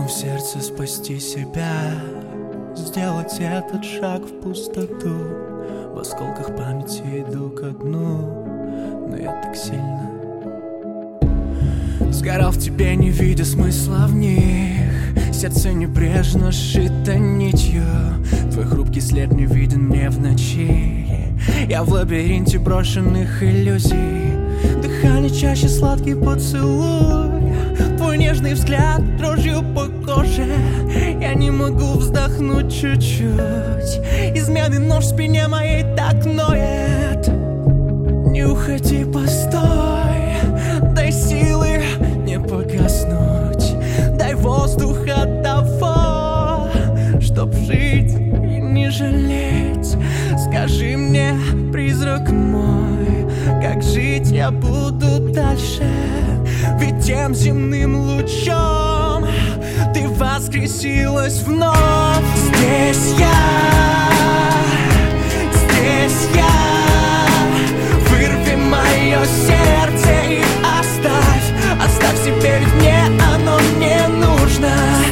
в сердце спасти себя, сделать этот шаг в пустоту. В осколках памяти иду ко дну, но я так сильно сгорал в тебе, не видя смысла в них. Сердце небрежно сшито нитью, твой хрупкий след не виден мне в ночи. Я в лабиринте брошенных иллюзий, дыхание чаще, сладкий поцелуй, твой нежный взгляд дрожью по коже. Я не могу вздохнуть чуть-чуть, изменный нож в спине моей так ноет. Не уходи, постой, дай силы не погаснуть, дай воздух от того, чтоб жить и не жалеть. Скажи мне, призрак мой, как жить я буду дальше? Ведь тем земным лучом ты воскресилась вновь. Здесь я, вырви мое сердце и оставь себе, ведь мне оно не нужно.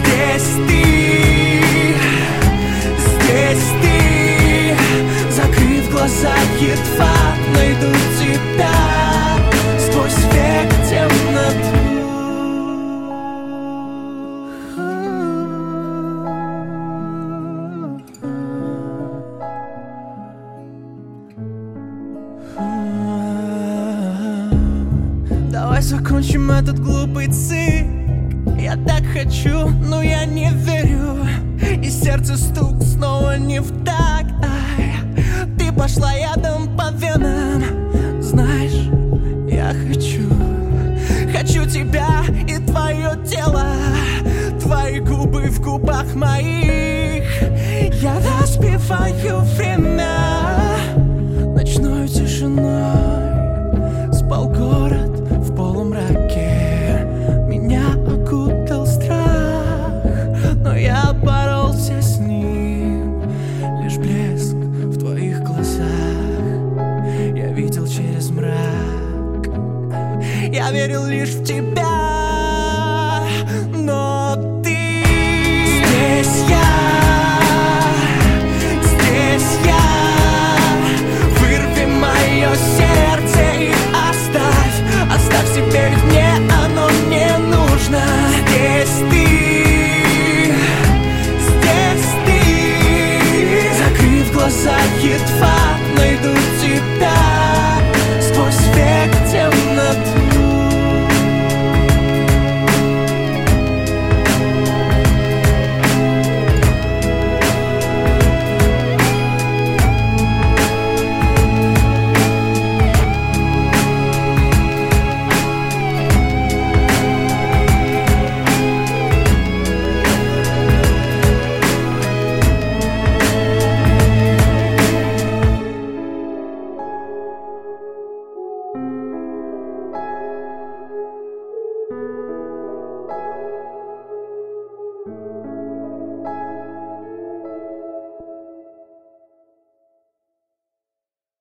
Здесь ты, закрыв глаза, едва найду тебя сквозь век темноту. Давай закончим этот глупый цирк. Я так хочу, но я не верю, и сердце стук снова не в такт. Ай, ты пошла ядом по венам. Знаешь, я хочу тебя и твое тело, твои губы в губах моих. Я распеваю время ночной тишиной. Спал город в полумраке, меня окутал страх, но я боролся с ним. Лишь блеск в твоих глазах я видел через мрак. Я верил лишь в тебя.